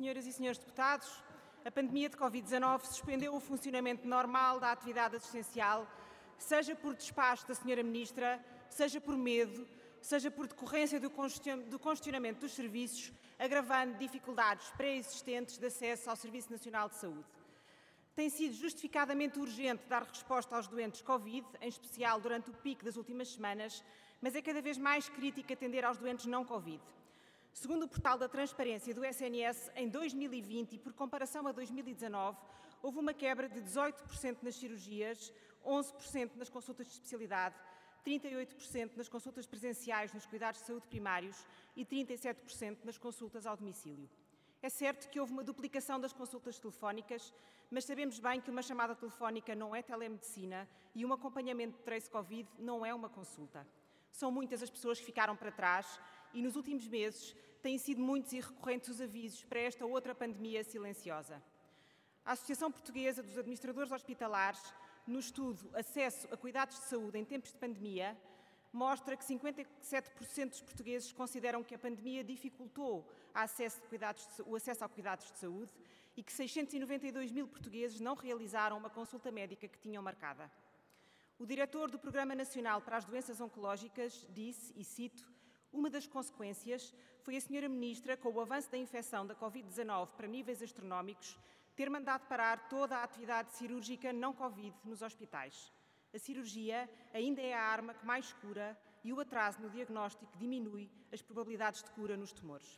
Senhoras e senhores deputados, a pandemia de Covid-19 suspendeu o funcionamento normal da atividade assistencial, seja por despacho da Sra. Ministra, seja por medo, seja por decorrência do congestionamento dos serviços, agravando dificuldades pré-existentes de acesso ao Serviço Nacional de Saúde. Tem sido justificadamente urgente dar resposta aos doentes Covid, em especial durante o pico das últimas semanas, mas é cada vez mais crítico atender aos doentes não Covid. Segundo o portal da transparência do SNS, em 2020 e por comparação a 2019, houve uma quebra de 18% nas cirurgias, 11% nas consultas de especialidade, 38% nas consultas presenciais nos cuidados de saúde primários e 37% nas consultas ao domicílio. É certo que houve uma duplicação das consultas telefónicas, mas sabemos bem que uma chamada telefónica não é telemedicina e um acompanhamento de trace Covid não é uma consulta. São muitas as pessoas que ficaram para trás e nos últimos meses têm sido muitos e recorrentes os avisos para esta outra pandemia silenciosa. A Associação Portuguesa dos Administradores Hospitalares, no estudo Acesso a Cuidados de Saúde em Tempos de Pandemia, mostra que 57% dos portugueses consideram que a pandemia dificultou o acesso a cuidados de saúde e que 692 mil portugueses não realizaram uma consulta médica que tinham marcada. O diretor do Programa Nacional para as Doenças Oncológicas disse, e cito, uma das consequências foi a Sra. Ministra, com o avanço da infecção da Covid-19 para níveis astronómicos, ter mandado parar toda a atividade cirúrgica não Covid nos hospitais. A cirurgia ainda é a arma que mais cura e o atraso no diagnóstico diminui as probabilidades de cura nos tumores.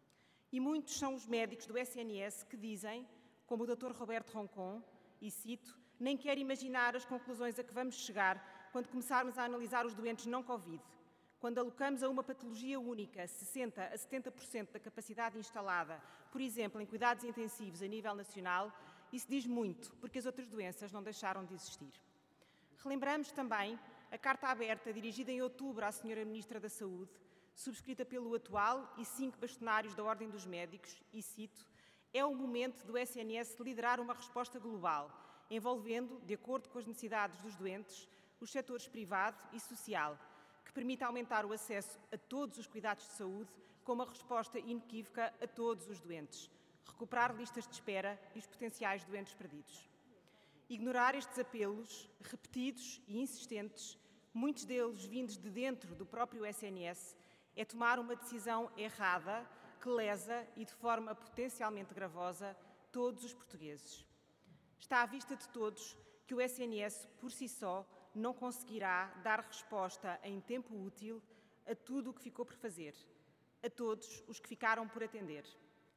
E muitos são os médicos do SNS que dizem, como o Dr. Roberto Roncon, e cito, nem quero imaginar as conclusões a que vamos chegar quando começarmos a analisar os doentes não Covid. Quando alocamos a uma patologia única 60% a 70% da capacidade instalada, por exemplo, em cuidados intensivos a nível nacional, isso diz muito, porque as outras doenças não deixaram de existir. Relembramos também a carta aberta dirigida em outubro à Sra. Ministra da Saúde, subscrita pelo atual e 5 bastonários da Ordem dos Médicos, e cito, é o momento do SNS liderar uma resposta global, envolvendo, de acordo com as necessidades dos doentes, os setores privado e social, que permita aumentar o acesso a todos os cuidados de saúde com uma resposta inequívoca a todos os doentes, recuperar listas de espera e os potenciais doentes perdidos. Ignorar estes apelos, repetidos e insistentes, muitos deles vindos de dentro do próprio SNS, é tomar uma decisão errada que lesa e de forma potencialmente gravosa todos os portugueses. Está à vista de todos que o SNS, por si só, não conseguirá dar resposta em tempo útil a tudo o que ficou por fazer, a todos os que ficaram por atender.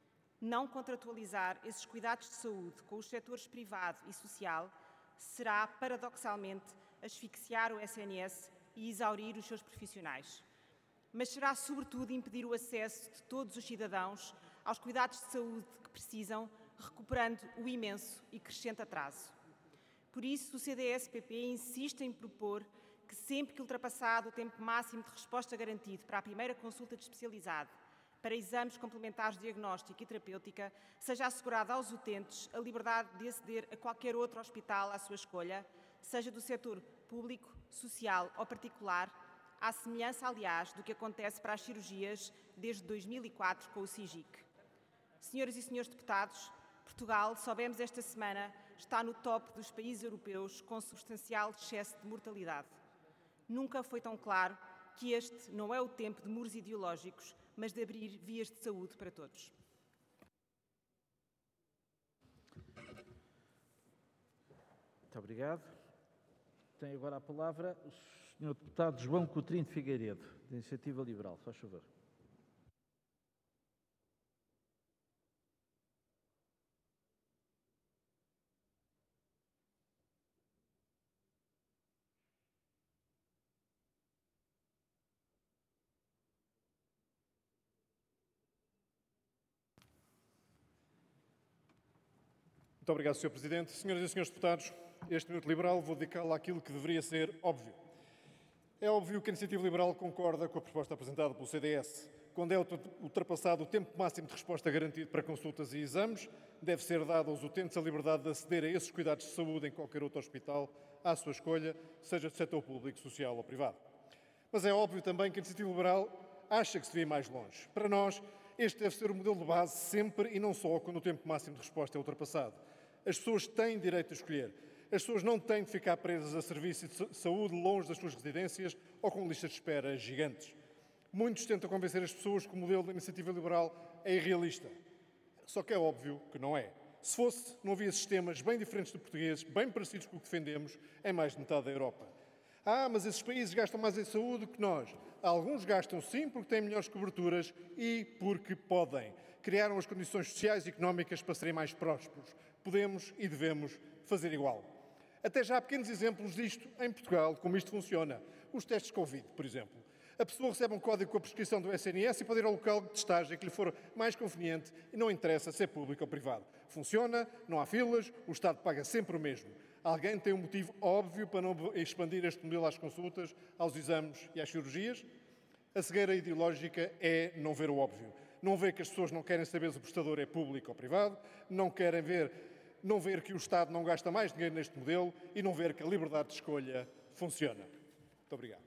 Não contratualizar esses cuidados de saúde com os setores privado e social será, paradoxalmente, asfixiar o SNS e exaurir os seus profissionais. Mas será, sobretudo, impedir o acesso de todos os cidadãos aos cuidados de saúde que precisam, recuperando o imenso e crescente atraso. Por isso, o CDS-PP insiste em propor que, sempre que ultrapassado o tempo máximo de resposta garantido para a primeira consulta de especialidade, para exames complementares de diagnóstico e terapêutica, seja assegurada aos utentes a liberdade de aceder a qualquer outro hospital à sua escolha, seja do setor público, social ou particular, à semelhança, aliás, do que acontece para as cirurgias desde 2004 com o CIGIC. Senhoras e senhores deputados, Portugal, soubemos esta semana, está no top dos países europeus com substancial excesso de mortalidade. Nunca foi tão claro que este não é o tempo de muros ideológicos, mas de abrir vias de saúde para todos. Muito obrigado. Tem agora a palavra o Sr. Deputado João Coutrinho de Figueiredo, da Iniciativa Liberal. Faz favor. Muito obrigado, Sr. Presidente. Senhoras e senhores deputados, este minuto liberal vou dedicá-lo àquilo que deveria ser óbvio. É óbvio que a Iniciativa Liberal concorda com a proposta apresentada pelo CDS. Quando é ultrapassado o tempo máximo de resposta garantido para consultas e exames, deve ser dado aos utentes a liberdade de aceder a esses cuidados de saúde em qualquer outro hospital, à sua escolha, seja do setor público, social ou privado. Mas é óbvio também que a Iniciativa Liberal acha que se devia ir mais longe. Para nós, Este deve ser o modelo de base sempre e não só quando o tempo máximo de resposta é ultrapassado. As pessoas têm direito a escolher. As pessoas não têm de ficar presas a serviços de saúde longe das suas residências ou com listas de espera gigantes. Muitos tentam convencer as pessoas que o modelo da iniciativa liberal é irrealista. Só que é óbvio que não é. Se fosse, não havia sistemas bem diferentes do português, bem parecidos com o que defendemos, em mais de metade da Europa. Mas esses países gastam mais em saúde que nós. Alguns gastam sim porque têm melhores coberturas e porque podem. Criaram as condições sociais e económicas para serem mais prósperos. Podemos e devemos fazer igual. Até já há pequenos exemplos disto em Portugal, como isto funciona. Os testes Covid, por exemplo. A pessoa recebe um código com a prescrição do SNS e pode ir ao local de testagem que lhe for mais conveniente e não interessa se é público ou privado. Funciona, não há filas, o Estado paga sempre o mesmo. Alguém tem um motivo óbvio para não expandir este modelo às consultas, aos exames e às cirurgias? A cegueira ideológica é não ver o óbvio. Não ver que as pessoas não querem saber se o prestador é público ou privado, não ver que o Estado não gasta mais dinheiro neste modelo e não ver que a liberdade de escolha funciona. Muito obrigado.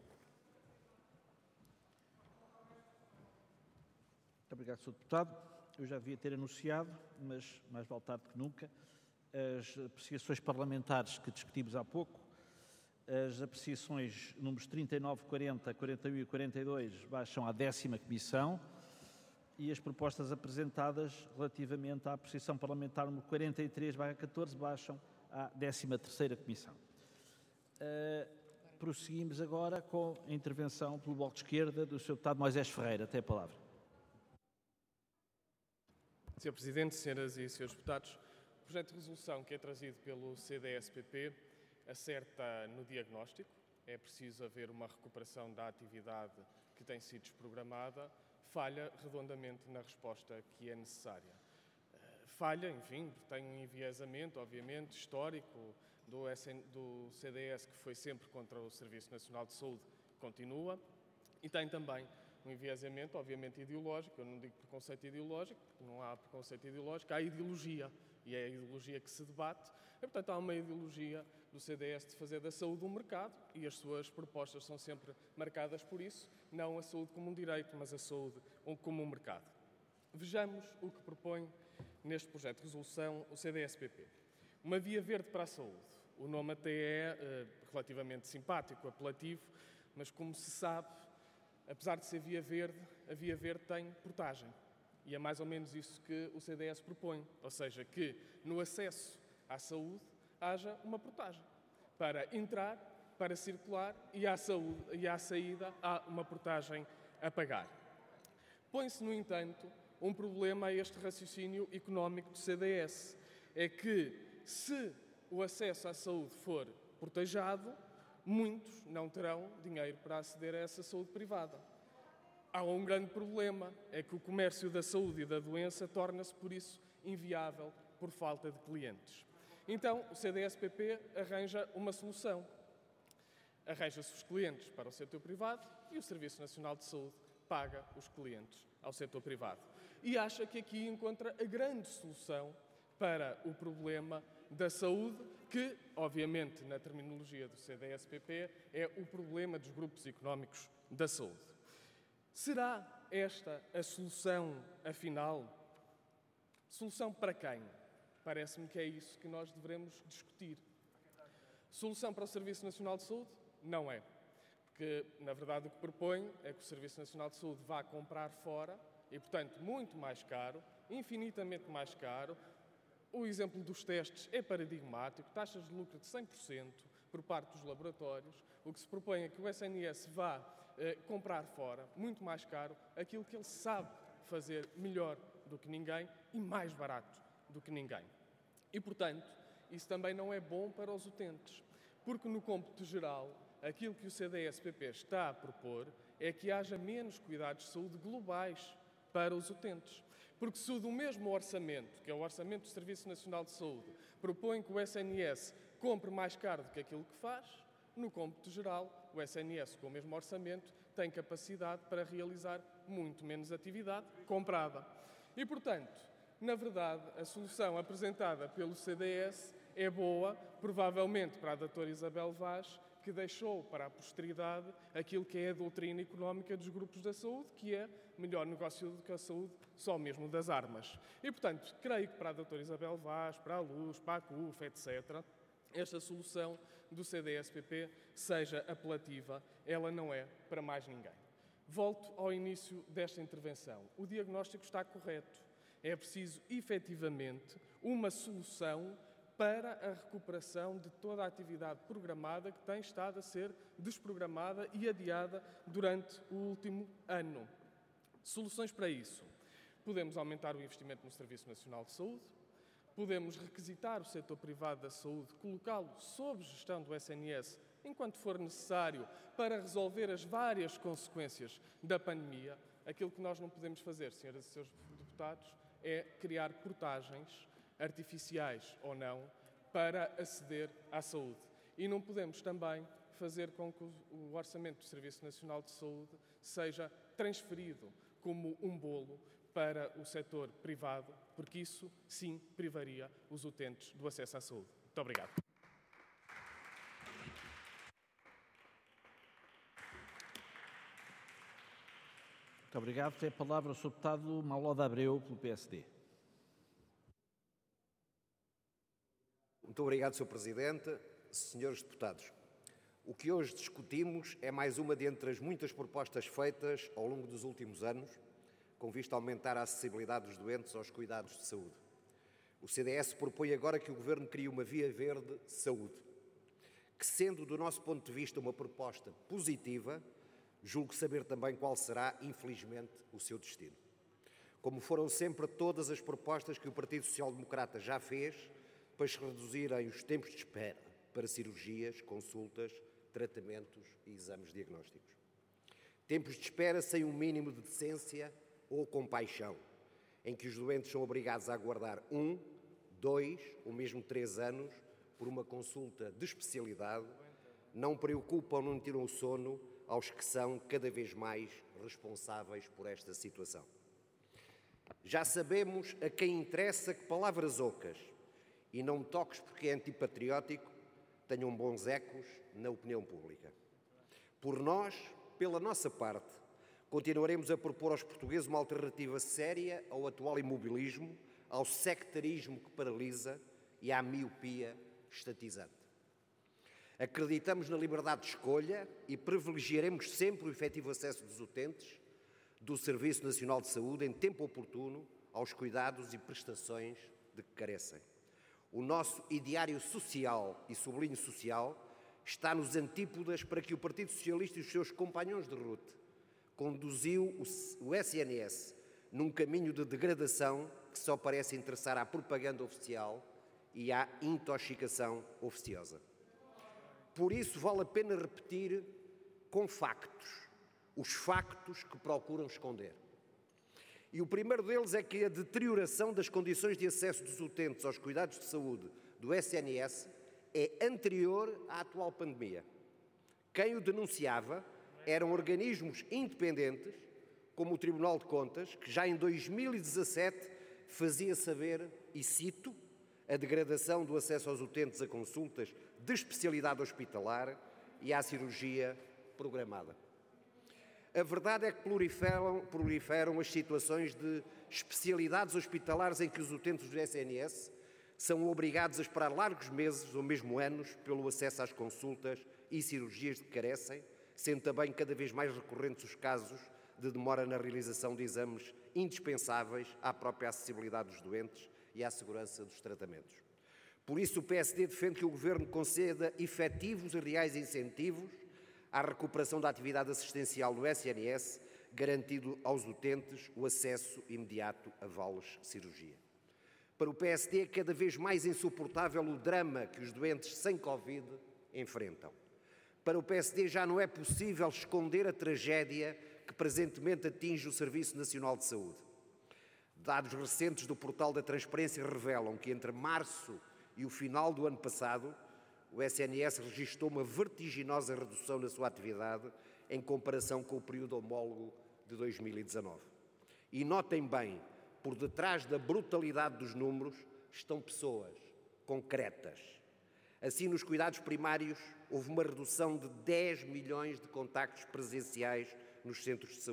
Muito obrigado, Sr. Deputado. Eu já devia ter anunciado, mas mais vale tarde que nunca, as apreciações parlamentares que discutimos há pouco. As apreciações números 39, 40, 41 e 42 baixam à 10ª Comissão e as propostas apresentadas relativamente à apreciação parlamentar número 43/14 baixam à 13ª Comissão. Prosseguimos agora com a intervenção pelo Bloco de Esquerda do Sr. Deputado Moisés Ferreira. Tem a palavra. Sr. Presidente, senhoras e senhores deputados, o projeto de resolução que é trazido pelo CDS-PP acerta no diagnóstico. É preciso haver uma recuperação da atividade que tem sido desprogramada. Falha redondamente na resposta que é necessária. Falha, enfim, tem um enviesamento, obviamente, histórico do CDS, que foi sempre contra o Serviço Nacional de Saúde, continua, e tem também um enviesamento, obviamente, ideológico. Eu não digo preconceito ideológico, porque não há preconceito ideológico, há ideologia, e é a ideologia que se debate. E, portanto, há uma ideologia do CDS de fazer da saúde um mercado, e as suas propostas são sempre marcadas por isso, não a saúde como um direito, mas a saúde como um mercado. Vejamos o que propõe neste projeto de resolução o CDS-PP. Uma via verde para a saúde. O nome até é relativamente simpático, apelativo, mas como se sabe, apesar de ser via verde, a via verde tem portagem. E é mais ou menos isso que o CDS propõe, ou seja, que no acesso à saúde haja uma portagem. Para entrar, para circular e à saída há uma portagem a pagar. Põe-se, no entanto, um problema a este raciocínio económico do CDS. É que, se o acesso à saúde for portajado, muitos não terão dinheiro para aceder a essa saúde privada. Há um grande problema, é que o comércio da saúde e da doença torna-se, por isso, inviável por falta de clientes. Então, o CDS-PP arranja uma solução. Arranja-se os clientes para o setor privado e o Serviço Nacional de Saúde paga os clientes ao setor privado. E acha que aqui encontra a grande solução para o problema da saúde, que, obviamente, na terminologia do CDS-PP, é o problema dos grupos económicos da saúde. Será esta a solução, afinal? Solução para quem? Parece-me que é isso que nós devemos discutir. Solução para o Serviço Nacional de Saúde? Não é. Porque, na verdade, o que propõe é que o Serviço Nacional de Saúde vá comprar fora e, portanto, muito mais caro, infinitamente mais caro. O exemplo dos testes é paradigmático, taxas de lucro de 100% por parte dos laboratórios. O que se propõe é que o SNS vá comprar fora, muito mais caro, aquilo que ele sabe fazer melhor do que ninguém e mais barato do que ninguém. E, portanto, isso também não é bom para os utentes, porque no cômputo geral, aquilo que o CDS-PP está a propor é que haja menos cuidados de saúde globais para os utentes. Porque se o do mesmo orçamento, que é o Orçamento do Serviço Nacional de Saúde, propõe que o SNS compre mais caro do que aquilo que faz, no cômputo geral, o SNS, com o mesmo orçamento, tem capacidade para realizar muito menos atividade comprada. E, portanto, na verdade, a solução apresentada pelo CDS é boa, provavelmente para a doutora Isabel Vaz, que deixou para a posteridade aquilo que é a doutrina económica dos grupos da saúde, que é melhor negócio do que a saúde, só mesmo das armas. E, portanto, creio que para a doutora Isabel Vaz, para a Luz, para a CUF, etc., esta solução do CDS-PP seja apelativa, ela não é para mais ninguém. Volto ao início desta intervenção. O diagnóstico está correto. É preciso, efetivamente, uma solução para a recuperação de toda a atividade programada que tem estado a ser desprogramada e adiada durante o último ano. Soluções para isso. Podemos aumentar o investimento no Serviço Nacional de Saúde, podemos requisitar o setor privado da saúde, colocá-lo sob gestão do SNS enquanto for necessário para resolver as várias consequências da pandemia. Aquilo que nós não podemos fazer, senhoras e senhores deputados, é criar portagens artificiais ou não para aceder à saúde. E não podemos também fazer com que o orçamento do Serviço Nacional de Saúde seja transferido como um bolo para o setor privado, porque isso, sim, privaria os utentes do acesso à saúde. Muito obrigado. Muito obrigado. Tem a palavra o Sr. Deputado Malo de Abreu, pelo PSD. Muito obrigado, Sr. Presidente. Senhores deputados, o que hoje discutimos é mais uma de entre as muitas propostas feitas ao longo dos últimos anos, com vista a aumentar a acessibilidade dos doentes aos cuidados de saúde. O CDS propõe agora que o Governo crie uma via verde de saúde, que, sendo do nosso ponto de vista uma proposta positiva, julgo saber também qual será, infelizmente, o seu destino. Como foram sempre todas as propostas que o Partido Social Democrata já fez para se reduzirem os tempos de espera para cirurgias, consultas, tratamentos e exames diagnósticos. Tempos de espera sem um mínimo de decência ou compaixão, em que os doentes são obrigados a aguardar 1, 2 ou mesmo 3 anos por uma consulta de especialidade, não preocupam, não tiram o sono aos que são cada vez mais responsáveis por esta situação. Já sabemos a quem interessa que palavras ocas e não me toques porque é antipatriótico tenham bons ecos na opinião pública. Por nós, pela nossa parte, continuaremos a propor aos portugueses uma alternativa séria ao atual imobilismo, ao sectarismo que paralisa e à miopia estatizante. Acreditamos na liberdade de escolha e privilegiaremos sempre o efetivo acesso dos utentes do Serviço Nacional de Saúde em tempo oportuno aos cuidados e prestações de que carecem. O nosso ideário social, e sublinho social, está nos antípodas para que o Partido Socialista e os seus companhões de ruta conduziu o SNS num caminho de degradação que só parece interessar à propaganda oficial e à intoxicação oficiosa. Por isso vale a pena repetir com factos, os factos que procuram esconder. E o primeiro deles é que a deterioração das condições de acesso dos utentes aos cuidados de saúde do SNS é anterior à atual pandemia. Quem o denunciava eram organismos independentes, como o Tribunal de Contas, que já em 2017 fazia saber, e cito, a degradação do acesso aos utentes a consultas de especialidade hospitalar e à cirurgia programada. A verdade é que proliferam as situações de especialidades hospitalares em que os utentes do SNS são obrigados a esperar largos meses ou mesmo anos pelo acesso às consultas e cirurgias de que carecem, sendo também cada vez mais recorrentes os casos de demora na realização de exames indispensáveis à própria acessibilidade dos doentes e à segurança dos tratamentos. Por isso, o PSD defende que o Governo conceda efetivos e reais incentivos à recuperação da atividade assistencial do SNS, garantindo aos utentes o acesso imediato a vales-cirurgia. Para o PSD é cada vez mais insuportável o drama que os doentes sem Covid enfrentam. Para o PSD já não é possível esconder a tragédia que presentemente atinge o Serviço Nacional de Saúde. Dados recentes do Portal da Transparência revelam que entre março e o final do ano passado, o SNS registrou uma vertiginosa redução na sua atividade em comparação com o período homólogo de 2019. E notem bem, por detrás da brutalidade dos números estão pessoas concretas. Assim, nos cuidados primários, houve uma redução de 10 milhões de contactos presenciais nos centros de saúde.